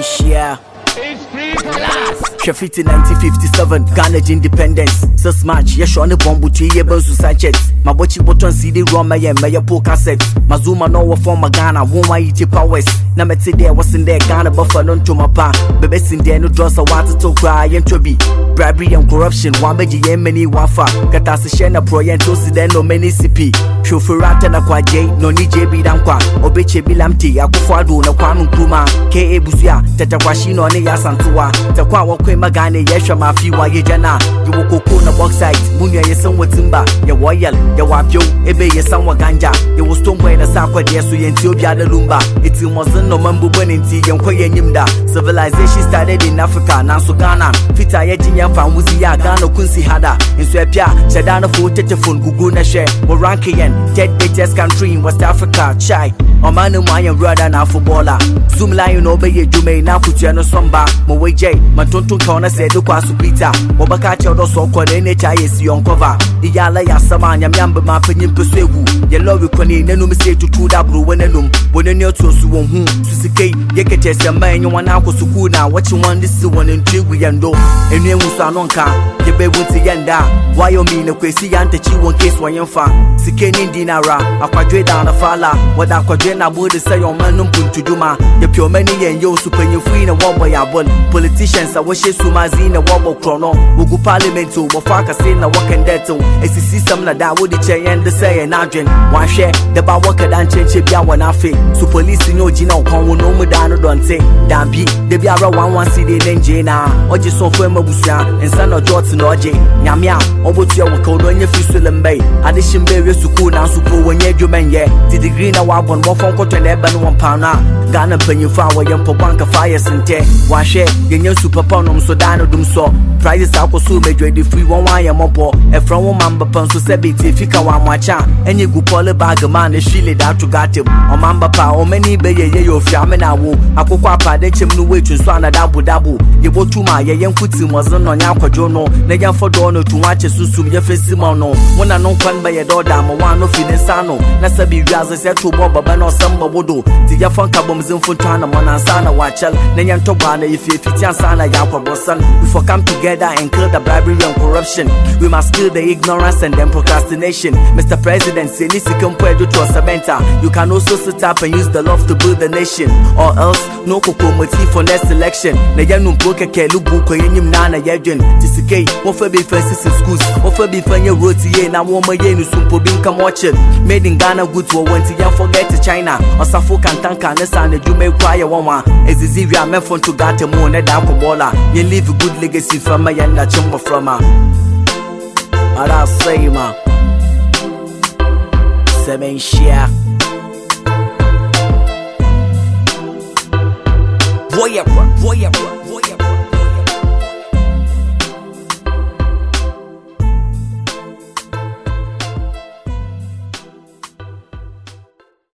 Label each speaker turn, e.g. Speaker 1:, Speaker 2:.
Speaker 1: Sementia.
Speaker 2: It's free class.
Speaker 1: Sheffield 1957, Ghana independence. Sis match, yes, on the bomb with 3 years to Sanchez. My watchy button CD ROM, my poor cassette. Mazuma no former Ghana, won't I eat powers. Nameti there was in there, Ghana buffer non to my pa. Bebes in there, no draws a water to cry and to be. Bribery and corruption, one baby, many wafa. Katasa Shena Proyento, no many CP. Chauffeur na kwa J, no ni JB Dankwa. Obeche Bilamti, Akufadu, na Kwame Kuma. K. Busia, Tetakwashino, ne Yasantua. Takwa wakwe magane, yesha mafiwa yejana. You woko na bauxite, Munya yesanwa timba. Ya royal, ya wapyo, ebe yesanwa ganja. Ya was tomwe na sakwa desu yentiobi the lumba. Iti mozen no mambu beninti, yenkwe nyimda. Civilization started in Africa, Nansu Ghana. Fita yejinya famuzi ya Ghana kunsi hada. Inswepia, Shadana fo tetefon gugu na share. Morankian, dead biggest country in West Africa, chai. Omanu Mayan brother na footballer. Zoom lion obey Jume na kutia somba. Mowe J, Matonton Kona said the Kwasu Peter. Wabaka Chodo so kwa NHIS on cover. Iyala ya samanya myamba mapenyin pesegu. Yellow koni nenu mse to tuda bru wenenum. Wenenyo to suwon susike yekete sema enyo wana ko sukuna. What you want this one in trigu yando. Enye musa nonka. Yebe wunti yanda. Wayo mi ne kwesi yante chi won case wanyenfa. Sike nindinara. Akwadwe da na fala. Wada akwadwe na bude say your manum puntuduma. The pure many and yo super you free na wabo ya bon. Politicians are washe sumazi na wabo chrono. Ugu parliamentu wafaka say na wakendeto. Esi system na da wodi che and say na dwen. Wan share the ba waka dan chenche bia wana fe. So police no jina okon wo no mu da no donte. Dambi de bia ra 11 cd nenje na. Oje so fo mabusia ensa no jot no oje. Nyamia obotu ya waka no nya fi sulembe. Adishim be we suku na supo wonye dwumenye. Di degree na wa bon wo fon koto na ebe no won pa na. Ghana panyimfa wo yempo banka fire sente. Wan share yenye super pound so dano dum so. Prices akoso medwe di free one wan yemobo. E from wo mamba pan so sebiti fika wa mwacha. Enye gu pole bag man e shile da to gatem. O mamba pa o many be ye yo fiame na wo. Akokwa pa de chem no wetu so ana dabu. Ye botuma ye yenkuti mozo no nya akwadwo no. Na yan fodo no tu wache susum ye fesima no. Wona no kwan ba ye do da mo wan no fini sano. Na sabi wiaze se to bo baba no samba wodo. Ti ya fanka bom zimfunta na mona sana wachal. Na yan to ba na ifi fitian sana ya kwabosan. We for come together and kill the bribery and corruption. We must kill the ignorance and then procrastination. Mr. President, say nisi kumpedo to Samantha. You can also sit up and use the love to build the nation. Or else, no kokomoti for next election. Na yanum poke ke lubu ko yenyim nana yedwen. Tisike, ofa be first in schools. Ofa be fanya roti ye na woma ye nu sumpo bin come watch it. Made in Ghana good to want to forget to China. Osafo kan tanka na sa na jume kwaya wama. Ezizi we are meant for to gate mo na da ko bola. You leave a good legacy from my yanda chumba from her. Ara say ma. Sementia. Voyeur.